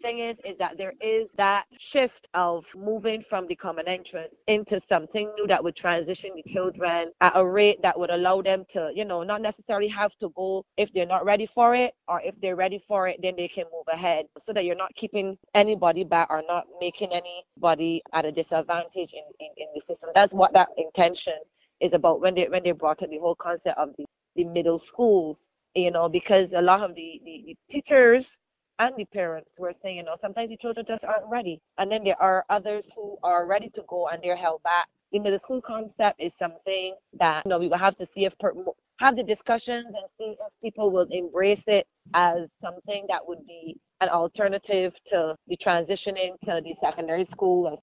thing is that there is that shift of moving from the common entrance into something new that would transition the children at a rate that would allow them to, not necessarily have to go if they're not ready for it, or if they're ready for it, then they can move ahead, so that you're not keeping anybody back or not making anybody at a disadvantage in the system. That's what that intention is about when they brought up the whole concept of the middle schools, because a lot of the teachers and the parents were saying, sometimes the children just aren't ready. And then there are others who are ready to go and they're held back. The school concept is something that, we will have to see if have the discussions and see if people will embrace it as something that would be an alternative to the transitioning to the secondary school